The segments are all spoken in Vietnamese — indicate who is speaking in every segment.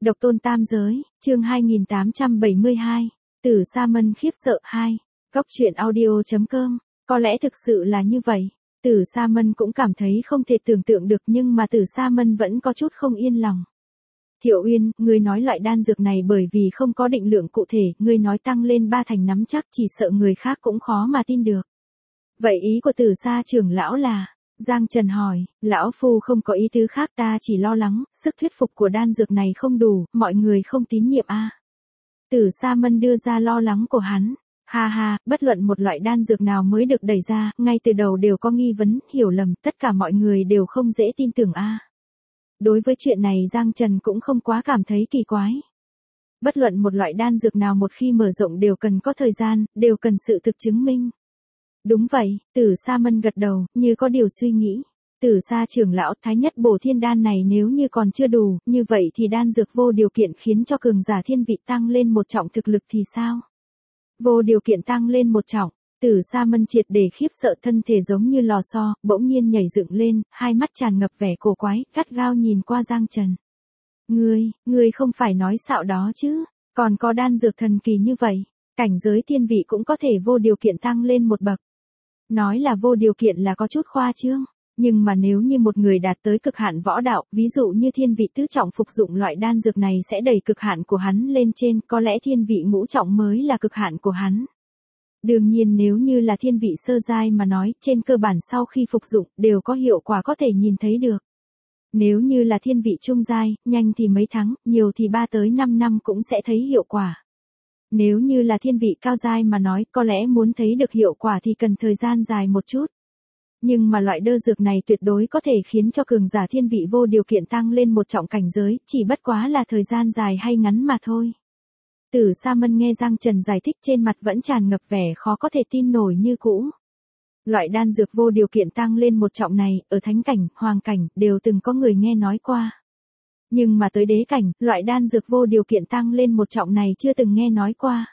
Speaker 1: Độc tôn tam giới, chương 2872, Tử Sa Mân khiếp sợ 2, Góc truyện audio.com, có lẽ thực sự là như vậy. Tử Sa Mân cũng cảm thấy không thể tưởng tượng được nhưng mà Tử Sa Mân vẫn có chút không yên lòng. Thiệu Uyên, ngươi nói loại đan dược này bởi vì không có định lượng cụ thể, ngươi nói tăng lên 3 thành nắm chắc chỉ sợ người khác cũng khó mà tin được. Vậy ý của Tử Sa trưởng lão là? Giang Trần hỏi, lão phu không có ý tứ khác, ta chỉ lo lắng, sức thuyết phục của đan dược này không đủ, mọi người không tín nhiệm a. Tử Sa Mân đưa ra lo lắng của hắn. Ha ha, bất luận một loại đan dược nào mới được đẩy ra, ngay từ đầu đều có nghi vấn, hiểu lầm, tất cả mọi người đều không dễ tin tưởng a. Đối với chuyện này Giang Trần cũng không quá cảm thấy kỳ quái. Bất luận một loại đan dược nào một khi mở rộng đều cần có thời gian, đều cần sự thực chứng minh. Đúng vậy, Tử Sa Mân gật đầu, như có điều suy nghĩ. Tử Sa trưởng lão, thái nhất bổ thiên đan này nếu như còn chưa đủ, như vậy thì đan dược vô điều kiện khiến cho cường giả thiên vị tăng lên một trọng thực lực thì sao? Vô điều kiện tăng lên một trọng, Tử Sa Mân triệt để khiếp sợ, thân thể giống như lò xo, bỗng nhiên nhảy dựng lên, hai mắt tràn ngập vẻ cổ quái, gắt gao nhìn qua Giang Trần. Ngươi không phải nói xạo đó chứ, còn có đan dược thần kỳ như vậy, cảnh giới thiên vị cũng có thể vô điều kiện tăng lên một bậc. Nói là vô điều kiện là có chút khoa trương, nhưng mà nếu như một người đạt tới cực hạn võ đạo, ví dụ như thiên vị tứ trọng phục dụng loại đan dược này sẽ đẩy cực hạn của hắn lên trên, có lẽ thiên vị ngũ trọng mới là cực hạn của hắn. Đương nhiên nếu như là thiên vị sơ giai mà nói, trên cơ bản sau khi phục dụng, đều có hiệu quả có thể nhìn thấy được. Nếu như là thiên vị trung giai, nhanh thì mấy tháng, nhiều thì 3 tới 5 năm cũng sẽ thấy hiệu quả. Nếu như là thiên vị cao giai mà nói, có lẽ muốn thấy được hiệu quả thì cần thời gian dài một chút. Nhưng mà loại đơ dược này tuyệt đối có thể khiến cho cường giả thiên vị vô điều kiện tăng lên một trọng cảnh giới, chỉ bất quá là thời gian dài hay ngắn mà thôi. Tử Sa Mân nghe Giang Trần giải thích trên mặt vẫn tràn ngập vẻ khó có thể tin nổi như cũ. Loại đan dược vô điều kiện tăng lên một trọng này, ở thánh cảnh, hoàng cảnh, đều từng có người nghe nói qua. Nhưng mà tới đế cảnh, loại đan dược vô điều kiện tăng lên một trọng này chưa từng nghe nói qua.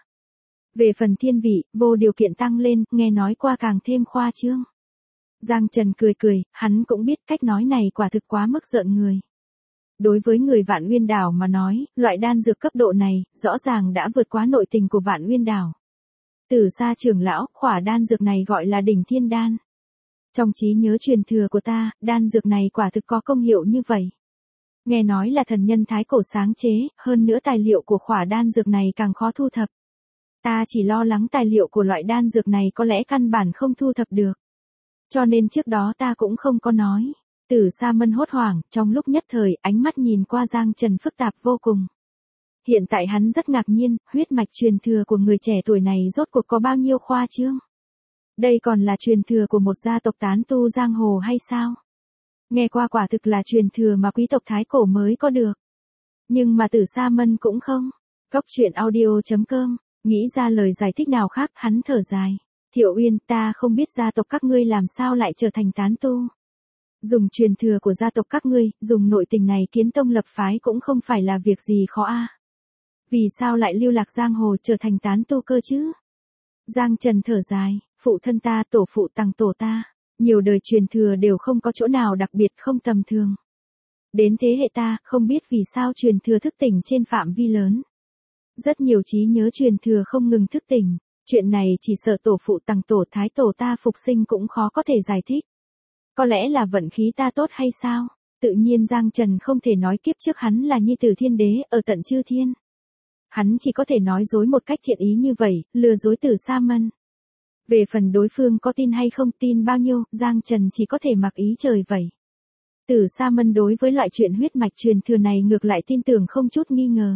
Speaker 1: Về phần thiên vị, vô điều kiện tăng lên, nghe nói qua càng thêm khoa trương. Giang Trần cười, hắn cũng biết cách nói này quả thực quá mức rợn người. Đối với người Vạn Uyên Đảo mà nói, loại đan dược cấp độ này, rõ ràng đã vượt quá nội tình của Vạn Uyên Đảo. Tử Sa trưởng lão, khỏa đan dược này gọi là đỉnh thiên đan. Trong trí nhớ truyền thừa của ta, đan dược này quả thực có công hiệu như vậy. Nghe nói là thần nhân thái cổ sáng chế, hơn nữa tài liệu của khỏa đan dược này càng khó thu thập. Ta chỉ lo lắng tài liệu của loại đan dược này có lẽ căn bản không thu thập được. Cho nên trước đó ta cũng không có nói. Tử Sa Mân hốt hoảng, trong lúc nhất thời, ánh mắt nhìn qua Giang Trần phức tạp vô cùng. Hiện tại hắn rất ngạc nhiên, huyết mạch truyền thừa của người trẻ tuổi này rốt cuộc có bao nhiêu khoa trương. Đây còn là truyền thừa của một gia tộc tán tu giang hồ hay sao? Nghe qua quả thực là truyền thừa mà quý tộc thái cổ mới có được. Nhưng mà Tử Sa Mân cũng không. Góc truyện audio.com, nghĩ ra lời giải thích nào khác, hắn thở dài. Thiệu Uyên, ta không biết gia tộc các ngươi làm sao lại trở thành tán tu. Dùng truyền thừa của gia tộc các ngươi, dùng nội tình này kiến tông lập phái cũng không phải là việc gì khó a. Vì sao lại lưu lạc giang hồ trở thành tán tu cơ chứ? Giang Trần thở dài, phụ thân ta, tổ phụ tằng tổ ta, nhiều đời truyền thừa đều không có chỗ nào đặc biệt không tầm thường. Đến thế hệ ta, không biết vì sao truyền thừa thức tỉnh trên phạm vi lớn. Rất nhiều trí nhớ truyền thừa không ngừng thức tỉnh, chuyện này chỉ sợ tổ phụ tằng tổ thái tổ ta phục sinh cũng khó có thể giải thích. Có lẽ là vận khí ta tốt hay sao? Tự nhiên Giang Trần không thể nói kiếp trước hắn là nhi tử thiên đế ở tận chư thiên. Hắn chỉ có thể nói dối một cách thiện ý như vậy, lừa dối Tử Sa Mân. Về phần đối phương có tin hay không, tin bao nhiêu, Giang Trần chỉ có thể mặc ý trời vậy. Tử Sa Mân đối với loại chuyện huyết mạch truyền thừa này ngược lại tin tưởng không chút nghi ngờ.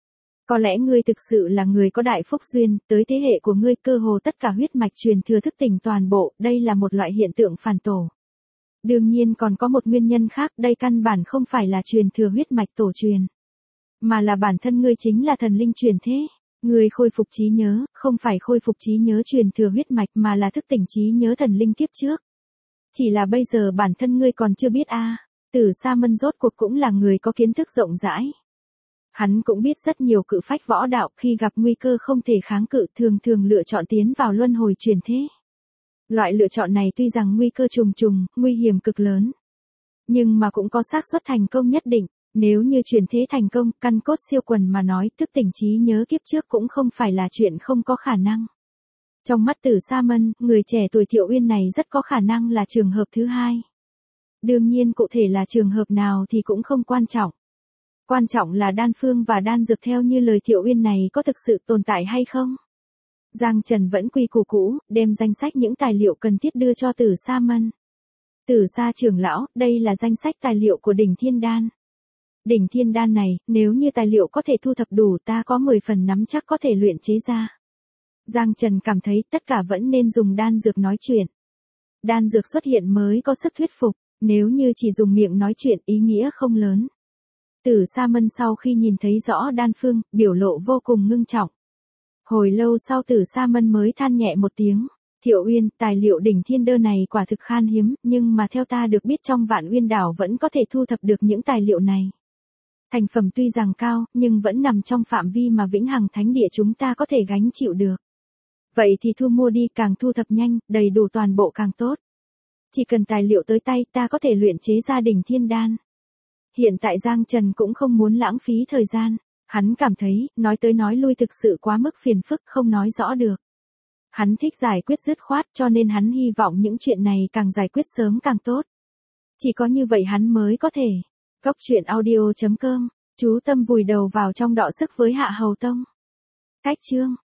Speaker 1: Có lẽ ngươi thực sự là người có đại phúc duyên, tới thế hệ của ngươi cơ hồ tất cả huyết mạch truyền thừa thức tỉnh toàn bộ, đây là một loại hiện tượng phản tổ. Đương nhiên còn có một nguyên nhân khác, đây căn bản không phải là truyền thừa huyết mạch tổ truyền. Mà là bản thân ngươi chính là thần linh truyền thế. Ngươi khôi phục trí nhớ, không phải khôi phục trí nhớ truyền thừa huyết mạch mà là thức tỉnh trí nhớ thần linh kiếp trước. Chỉ là bây giờ bản thân ngươi còn chưa biết a. Tử Sa Mân rốt cuộc cũng là người có kiến thức rộng rãi. Hắn cũng biết rất nhiều cự phách võ đạo khi gặp nguy cơ không thể kháng cự thường lựa chọn tiến vào luân hồi truyền thế. Loại lựa chọn này tuy rằng nguy cơ trùng trùng, nguy hiểm cực lớn. Nhưng mà cũng có xác suất thành công nhất định. Nếu như chuyển thế thành công, căn cốt siêu quần mà nói, thức tỉnh trí nhớ kiếp trước cũng không phải là chuyện không có khả năng. Trong mắt Tử Sa Mân, người trẻ tuổi Thiệu Uyên này rất có khả năng là trường hợp thứ hai. Đương nhiên cụ thể là trường hợp nào thì cũng không quan trọng. Quan trọng là đan phương và đan dược theo như lời Thiệu Uyên này có thực sự tồn tại hay không. Giang Trần vẫn quy củ cũ, đem danh sách những tài liệu cần thiết đưa cho Tử Sa Mân. Tử Sa trưởng lão, đây là danh sách tài liệu của đỉnh thiên đan. Đỉnh thiên đan này, nếu như tài liệu có thể thu thập đủ ta có 10 phần nắm chắc có thể luyện chế ra. Giang Trần cảm thấy tất cả vẫn nên dùng đan dược nói chuyện. Đan dược xuất hiện mới có sức thuyết phục, nếu như chỉ dùng miệng nói chuyện ý nghĩa không lớn. Tử Sa Mân sau khi nhìn thấy rõ đan phương, biểu lộ vô cùng ngưng trọng. Hồi lâu sau Tử Sa Mân mới than nhẹ một tiếng. Thiệu Uyên, tài liệu đỉnh thiên đơ này quả thực khan hiếm, nhưng mà theo ta được biết trong Vạn Uyên đảo vẫn có thể thu thập được những tài liệu này. Thành phẩm tuy rằng cao, nhưng vẫn nằm trong phạm vi mà Vĩnh Hằng Thánh Địa chúng ta có thể gánh chịu được. Vậy thì thu mua đi, càng thu thập nhanh, đầy đủ toàn bộ càng tốt. Chỉ cần tài liệu tới tay ta có thể luyện chế ra đỉnh thiên đan. Hiện tại Giang Trần cũng không muốn lãng phí thời gian. Hắn cảm thấy, nói tới nói lui thực sự quá mức phiền phức không nói rõ được. Hắn thích giải quyết dứt khoát cho nên hắn hy vọng những chuyện này càng giải quyết sớm càng tốt. Chỉ có như vậy hắn mới có thể. Cốc truyện audio.com, chú tâm vùi đầu vào trong đọ sức với Hạ Hầu Tông. Cách chương